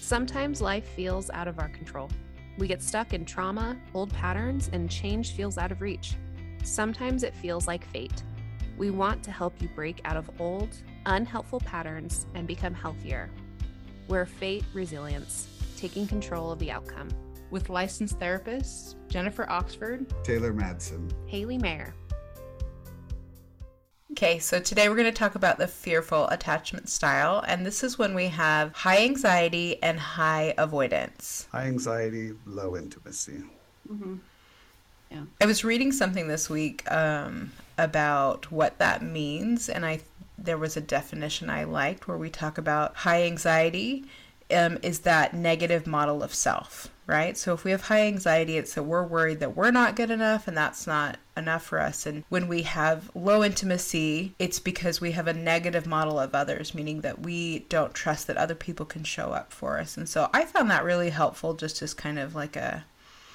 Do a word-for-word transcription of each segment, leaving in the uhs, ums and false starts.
Sometimes life feels out of our control. We get stuck in trauma, old patterns, and change feels out of reach. Sometimes it feels like fate. We want to help you break out of old, unhelpful patterns and become healthier. We're Fate Resilience, taking control of the outcome. With licensed therapists Jennifer Oxford, Taylor Madsen, Haley Mayer. Okay, so today we're going to talk about the fearful attachment style, and this is when we have high anxiety and high avoidance. High anxiety, low intimacy. Mm-hmm. Yeah. I was reading something this week um, about what that means, and I there was a definition I liked where we talk about high anxiety um, is that negative model of self, right? So if we have high anxiety, it's that we're worried that we're not good enough and that's not enough for us. And when we have low intimacy, it's because we have a negative model of others, meaning that we don't trust that other people can show up for us. And so I found that really helpful, just as kind of like a,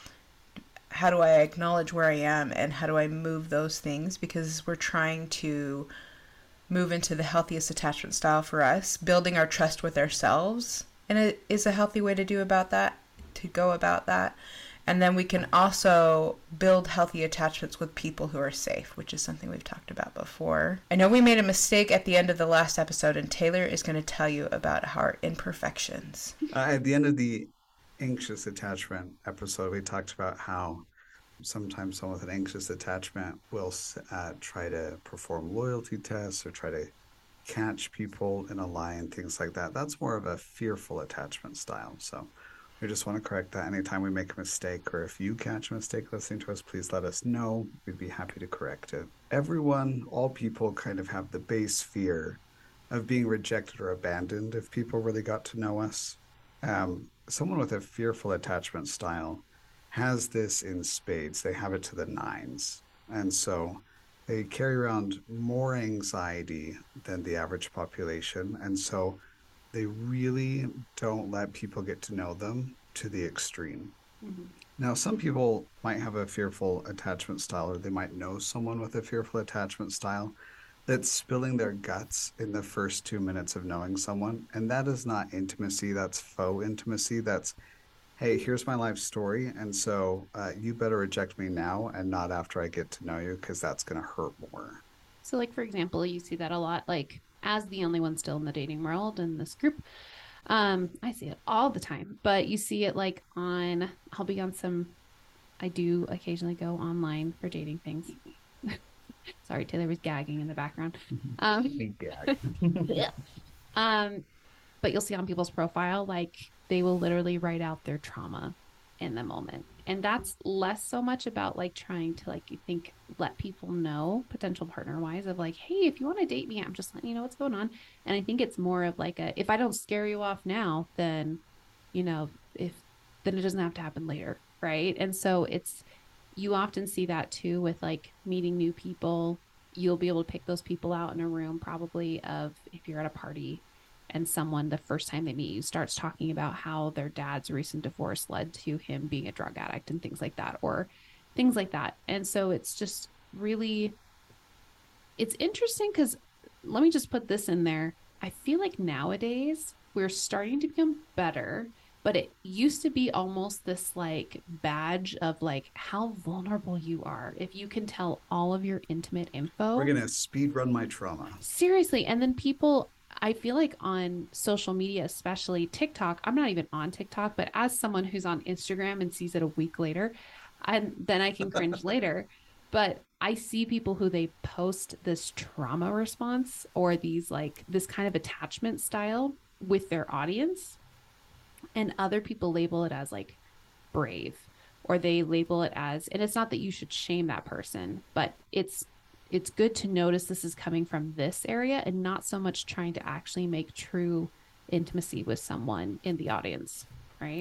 how do I acknowledge where I am and how do I move those things? Because we're trying to move into the healthiest attachment style for us. Building our trust with ourselves, and it is a healthy way to do about that, to go about that. And then we can also build healthy attachments with people who are safe, which is something we've talked about before. I know we made a mistake at the end of the last episode, and Taylor is going to tell you about our imperfections. Uh, at the end of the anxious attachment episode, we talked about how sometimes someone with an anxious attachment will uh, try to perform loyalty tests or try to catch people in a lie and things like that. That's more of a fearful attachment style. So we just want to correct that. Anytime we make a mistake, or if you catch a mistake listening to us, please let us know. We'd be happy to correct it. Everyone, all people kind of have the base fear of being rejected or abandoned if people really got to know us. Um, someone with a fearful attachment style has this in spades. They have it to the nines. And so they carry around more anxiety than the average population. And so they really don't let people get to know them to the extreme. Mm-hmm. Now, some people might have a fearful attachment style, or they might know someone with a fearful attachment style that's spilling their guts in the first two minutes of knowing someone. And that is not intimacy. That's faux intimacy. That's, hey, here's my life story. And so uh, you better reject me now and not after I get to know you, because that's going to hurt more. So like, for example, you see that a lot, like as the only one still in the dating world in this group. Um, I see it all the time, but you see it like on, I'll be on some, I do occasionally go online for dating things. Sorry, Taylor was gagging in the background. Um, yeah. um, but you'll see on people's profile, like they will literally write out their trauma in the moment. And that's less so much about like trying to like, you think, let people know, potential partner wise, of like, hey, if you want to date me, I'm just letting you know what's going on. And I think it's more of like a, if I don't scare you off now, then, you know, if, then it doesn't have to happen later. Right. And so it's, you often see that too with like meeting new people. You'll be able to pick those people out in a room, probably, of if you're at a party and someone, the first time they meet you, starts talking about how their dad's recent divorce led to him being a drug addict and things like that, or things like that. And so it's just really, it's interesting because let me just put this in there. I feel like nowadays we're starting to become better, but it used to be almost this like badge of like how vulnerable you are if you can tell all of your intimate info. We're going to speed run my trauma. Seriously. And then people, I feel like on social media, especially TikTok, I'm not even on TikTok, but as someone who's on Instagram and sees it a week later, and then I can cringe later. But I see people who they post this trauma response or these like this kind of attachment style with their audience, and other people label it as like brave, or they label it as, and it's not that you should shame that person, but it's it's good to notice this is coming from this area and not so much trying to actually make true intimacy with someone in the audience, right?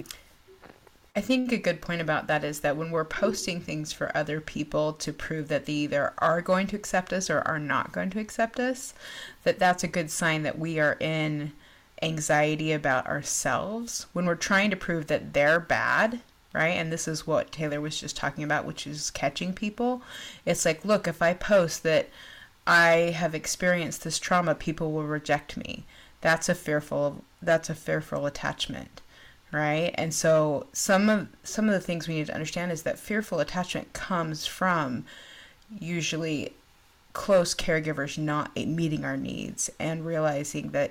I think a good point about that is that when we're posting things for other people to prove that they either are going to accept us or are not going to accept us, that that's a good sign that we are in anxiety about ourselves. When we're trying to prove that they're bad, right? And this is what Taylor was just talking about, which is catching people. It's like, look, if I post that I have experienced this trauma, people will reject me. That's a fearful, that's a fearful attachment. right? And so some of some of the things we need to understand is that fearful attachment comes from usually close caregivers not meeting our needs and realizing that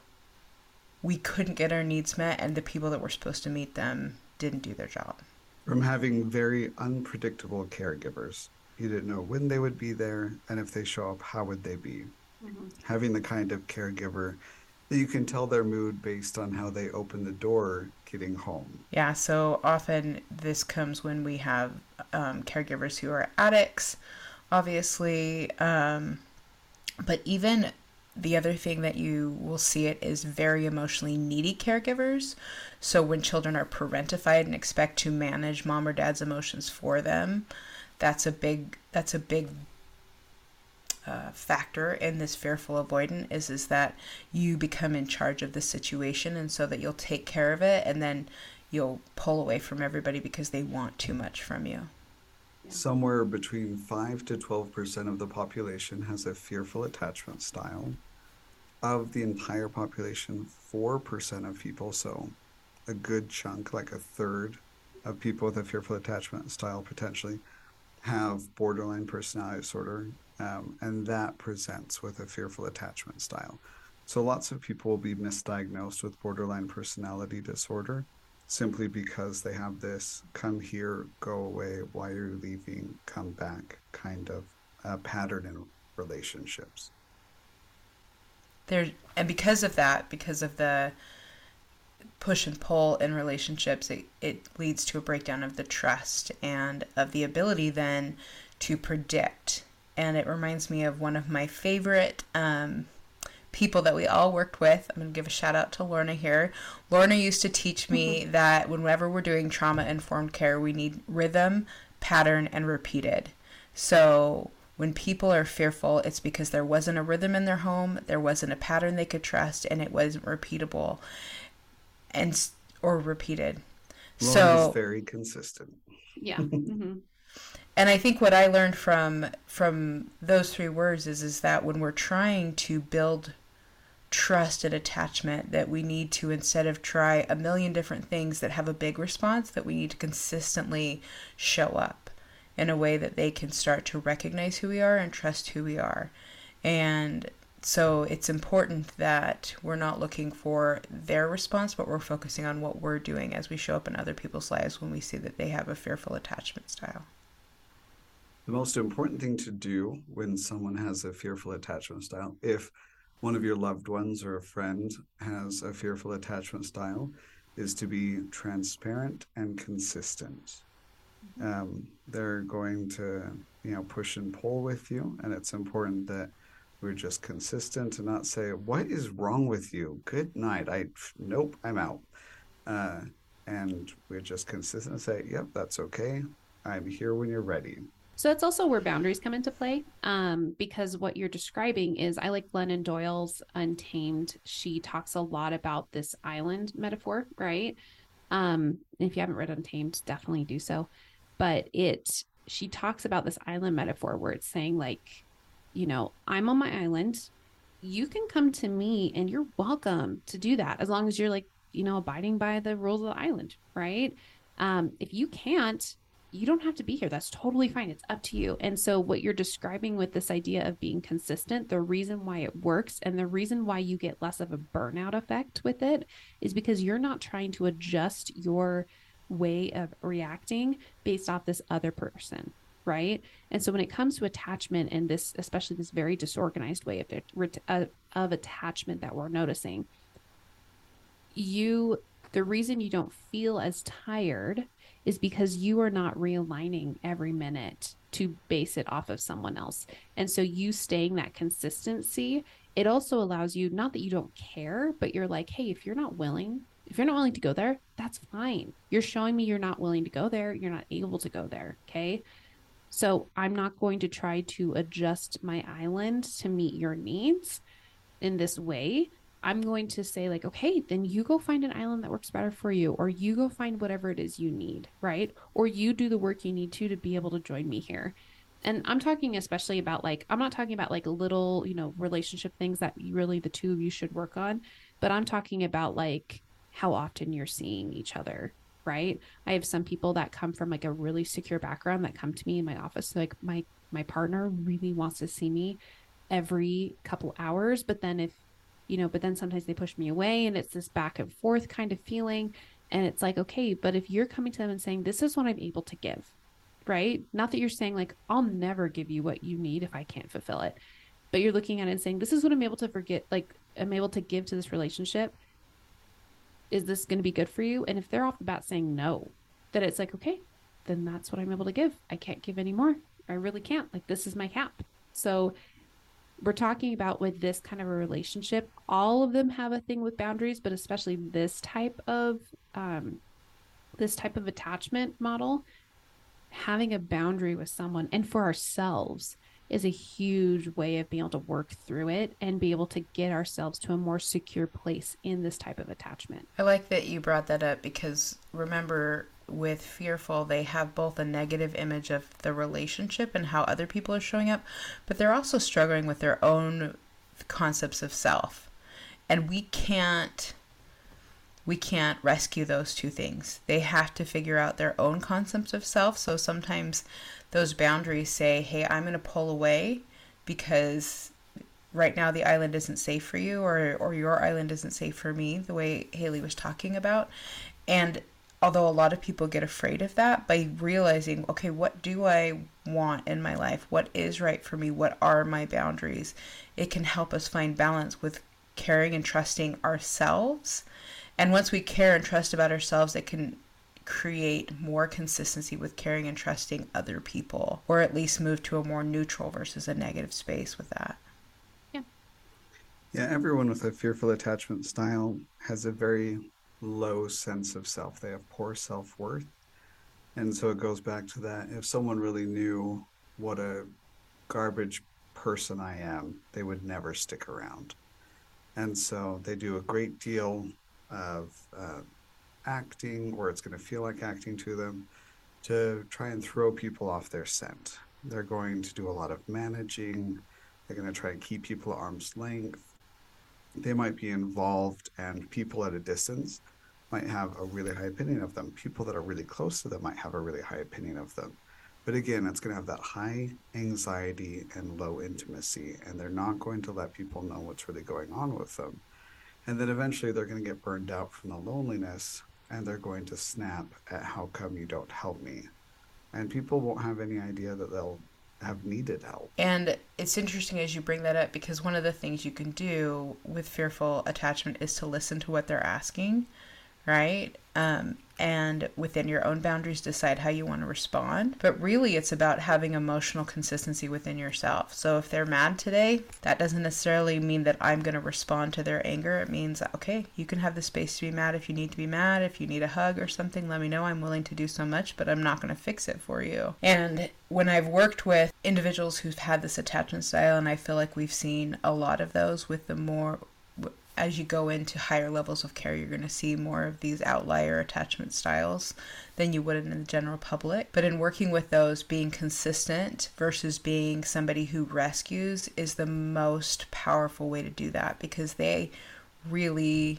we couldn't get our needs met and the people that were supposed to meet them didn't do their job. From having very unpredictable caregivers. You didn't know when they would be there, and if they show up, how would they be? Mm-hmm. Having the kind of caregiver that you can tell their mood based on how they open the door getting home. Yeah, so often this comes when we have um, caregivers who are addicts, obviously, um, but even the other thing that you will see it is very emotionally needy caregivers. So when children are parentified and expect to manage mom or dad's emotions for them, that's a big that's a big uh, factor in this fearful avoidant is is that you become in charge of the situation, and so that you'll take care of it, and then you'll pull away from everybody because they want too much from you. Somewhere between five to twelve percent of the population has a fearful attachment style. Of the entire population, four percent of people, so a good chunk, like a third of people with a fearful attachment style potentially, have borderline personality disorder, um, and that presents with a fearful attachment style. So lots of people will be misdiagnosed with borderline personality disorder simply because they have this come here, go away, why are you leaving, come back kind of uh, pattern in relationships. There, and because of that, because of the push and pull in relationships, it, it leads to a breakdown of the trust and of the ability then to predict. And it reminds me of one of my favorite um, people that we all worked with. I'm going to give a shout out to Lorna here. Lorna used to teach me mm-hmm. that whenever we're doing trauma-informed care, we need rhythm, pattern, and repeated. So when people are fearful, it's because there wasn't a rhythm in their home, there wasn't a pattern they could trust, and it wasn't repeatable. And or repeated. Lauren so is very consistent. Yeah. Mm-hmm. And I think what I learned from from those three words is is that when we're trying to build trust and attachment, that we need to, instead of try a million different things that have a big response, that we need to consistently show up in a way that they can start to recognize who we are and trust who we are. And so it's important that we're not looking for their response, but we're focusing on what we're doing as we show up in other people's lives when we see that they have a fearful attachment style. The most important thing to do when someone has a fearful attachment style, if one of your loved ones or a friend has a fearful attachment style, is to be transparent and consistent. Um, they're going to, you know, push and pull with you, and it's important that we're just consistent and not say, what is wrong with you? Good night. I, nope, I'm out. Uh, and we're just consistent and say, yep, that's okay. I'm here when you're ready. So that's also where boundaries come into play, um, because what you're describing is, I like Glennon Doyle's Untamed. She talks a lot about this island metaphor, right? Um, if you haven't read Untamed, definitely do so. But it, she talks about this island metaphor where it's saying, like, you know, I'm on my island. You can come to me and you're welcome to do that, as long as you're, like, you know, abiding by the rules of the island, right? Um, if you can't, you don't have to be here. That's totally fine. It's up to you. And so what you're describing with this idea of being consistent, the reason why it works and the reason why you get less of a burnout effect with it is because you're not trying to adjust your way of reacting based off this other person, right? And so when it comes to attachment and this, especially this very disorganized way of, of, of attachment that we're noticing, you, the reason you don't feel as tired is because you are not realigning every minute to base it off of someone else. And so you staying that consistency, it also allows you, not that you don't care, but you're like, hey, if you're not willing, if you're not willing to go there, that's fine. You're showing me you're not willing to go there. You're not able to go there. Okay. So I'm not going to try to adjust my island to meet your needs in this way. I'm going to say, like, okay, then you go find an island that works better for you, or you go find whatever it is you need, right? Or you do the work you need to to be able to join me here. And I'm talking especially about, like, I'm not talking about like little, you know, relationship things that you really, the two of you should work on, but I'm talking about, like, how often you're seeing each other, right? I have some people that come from like a really secure background that come to me in my office. Like my, my partner really wants to see me every couple hours, but then if, you know, but then sometimes they push me away and it's this back and forth kind of feeling. And it's like, okay, but if you're coming to them and saying, this is what I'm able to give, right? Not that you're saying like, I'll never give you what you need if I can't fulfill it, but you're looking at it and saying, this is what I'm able to forget, like I'm able to give to this relationship. Is this going to be good for you? And if they're off the bat saying no, then it's like, okay, then that's what I'm able to give. I can't give anymore. I really can't. Like, this is my cap. So we're talking about with this kind of a relationship, all of them have a thing with boundaries, but especially this type of, um, this type of attachment model, having a boundary with someone and for ourselves is a huge way of being able to work through it and be able to get ourselves to a more secure place in this type of attachment. I like that you brought that up because remember, with fearful, they have both a negative image of the relationship and how other people are showing up, but they're also struggling with their own concepts of self. And we can't we can't rescue those two things. They have to figure out their own concepts of self. So sometimes those boundaries say, hey, I'm going to pull away because right now the island isn't safe for you, or or your island isn't safe for me, the way Haley was talking about. And although a lot of people get afraid of that, by realizing, okay, what do I want in my life? What is right for me? What are my boundaries? It can help us find balance with caring and trusting ourselves. And once we care and trust about ourselves, it can create more consistency with caring and trusting other people, or at least move to a more neutral versus a negative space with that. Yeah. Yeah, everyone with a fearful attachment style has a very low sense of self. They have poor self-worth. And so it goes back to that. If someone really knew what a garbage person I am, they would never stick around. And so they do a great deal of uh, acting, or it's going to feel like acting to them, to try and throw people off their scent. They're going to do a lot of managing. They're going to try and keep people at arm's length. They might be involved, and people at a distance might have a really high opinion of them. People that are really close to them might have a really high opinion of them. But again, it's going to have that high anxiety and low intimacy, and they're not going to let people know what's really going on with them. And then eventually they're going to get burned out from the loneliness, and they're going to snap at how come you don't help me. And people won't have any idea that they'll have needed help. And it's interesting as you bring that up, because one of the things you can do with fearful attachment is to listen to what they're asking, right? Um, and within your own boundaries, decide how you want to respond. But really, it's about having emotional consistency within yourself. So if they're mad today, that doesn't necessarily mean that I'm going to respond to their anger. It means, okay, you can have the space to be mad if you need to be mad. If you need a hug or something, let me know. I'm willing to do so much, but I'm not going to fix it for you. And when I've worked with individuals who've had this attachment style, and I feel like we've seen a lot of those with the more... as you go into higher levels of care, you're going to see more of these outlier attachment styles than you would in the general public. But in working with those, being consistent versus being somebody who rescues is the most powerful way to do that, because they really...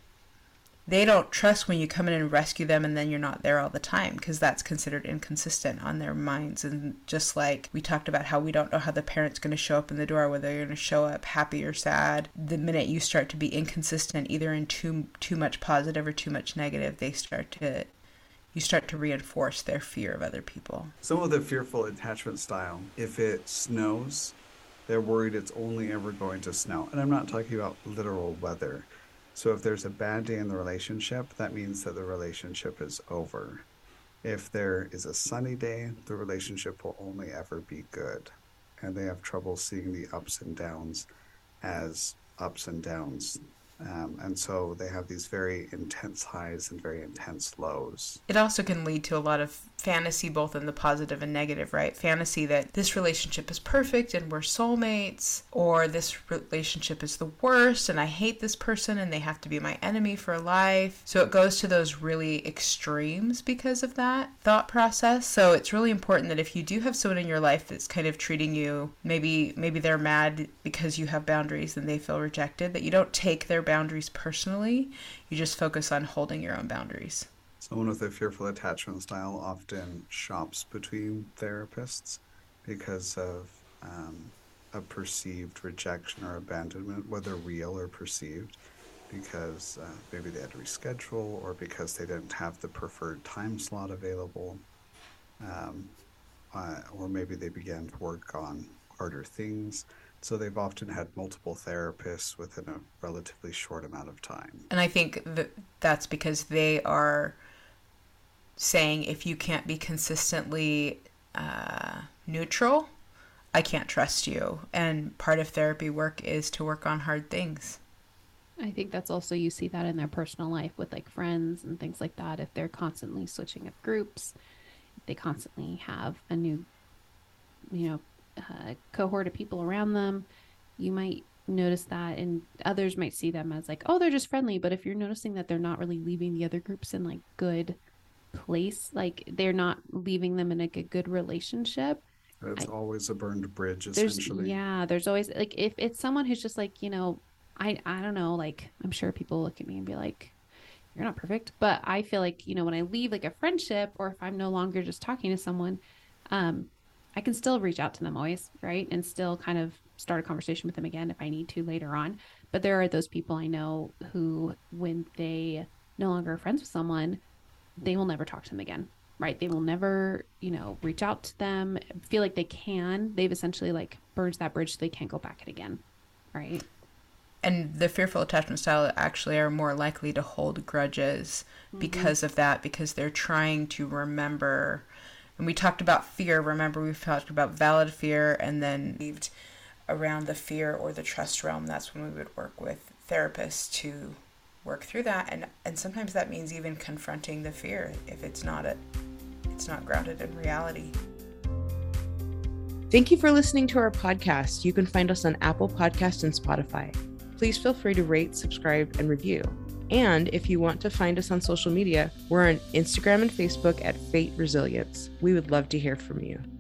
they don't trust when you come in and rescue them and then you're not there all the time, because that's considered inconsistent on their minds. And just like we talked about how we don't know how the parent's going to show up in the door, whether they're going to show up happy or sad, the minute you start to be inconsistent, either in too too much positive or too much negative, they start to you start to reinforce their fear of other people. Some of the fearful attachment style, if it snows, they're worried it's only ever going to snow. And I'm not talking about literal weather. So if there's a bad day in the relationship, that means that the relationship is over. If there is a sunny day, the relationship will only ever be good. And they have trouble seeing the ups and downs as ups and downs. Um, and so they have these very intense highs and very intense lows. It also can lead to a lot of fantasy, both in the positive and negative, right? Fantasy that this relationship is perfect and we're soulmates, or this relationship is the worst and I hate this person and they have to be my enemy for life. So it goes to those really extremes because of that thought process. So it's really important that if you do have someone in your life that's kind of treating you, maybe maybe they're mad because you have boundaries and they feel rejected, that you don't take their boundaries personally. You just focus on holding your own boundaries. Someone with a fearful attachment style often shops between therapists because of um, a perceived rejection or abandonment, whether real or perceived, because uh, maybe they had to reschedule or because they didn't have the preferred time slot available. Um, uh, or maybe they began to work on harder things. So they've often had multiple therapists within a relatively short amount of time. And I think that that's because they are saying, if you can't be consistently uh, neutral, I can't trust you. And part of therapy work is to work on hard things. I think that's also, you see that in their personal life with like friends and things like that. If they're constantly switching up groups, if they constantly have a new, you know, uh, cohort of people around them, you might notice that, and others might see them as like, oh, they're just friendly. But if you're noticing that they're not really leaving the other groups in like good place, like they're not leaving them in like a good relationship, it's I, always a burned bridge, there's, essentially. Yeah, there's always like, if it's someone who's just like, you know, I I don't know, like I'm sure people look at me and be like, you're not perfect, but I feel like, you know, when I leave like a friendship, or if I'm no longer just talking to someone, um I can still reach out to them always, right? And still kind of start a conversation with them again if I need to later on. But there are those people I know who, when they no longer are friends with someone, they will never talk to them again, right? They will never, you know, reach out to them, feel like they can. They've essentially like burned that bridge so they can't go back it again, right? And the fearful attachment style actually are more likely to hold grudges mm-hmm. because of that, because they're trying to remember. And we talked about fear. Remember, we've talked about valid fear, and then around the fear or the trust realm, that's when we would work with therapists to work through that. And and sometimes that means even confronting the fear if it's not a, it's not grounded in reality. Thank you for listening to our podcast. You can find us on Apple Podcasts and Spotify. Please feel free to rate, subscribe, and review. And if you want to find us on social media, we're on Instagram and Facebook at Fate Resilience. We would love to hear from you.